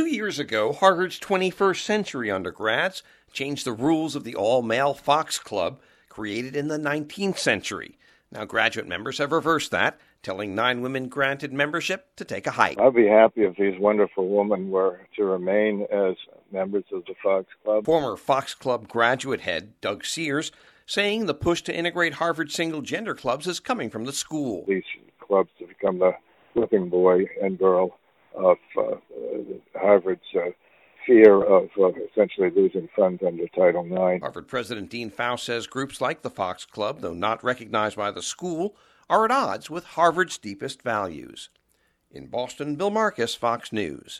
years ago, Harvard's 21st century undergrads changed the rules of the all-male Fox Club, created in the 19th century. Now graduate members have reversed that, telling 9 women granted membership to take a hike. I'd be happy if these wonderful women were to remain as members of the Fox Club. Former Fox Club graduate head Doug Sears saying the push to integrate Harvard single-gender clubs is coming from the school. These clubs have become the whipping boy and girl of Harvard's fear of essentially losing funds under Title IX. Harvard President Dean Faust says groups like the Fox Club, though not recognized by the school, are at odds with Harvard's deepest values. In Boston, Bill Marcus, Fox News.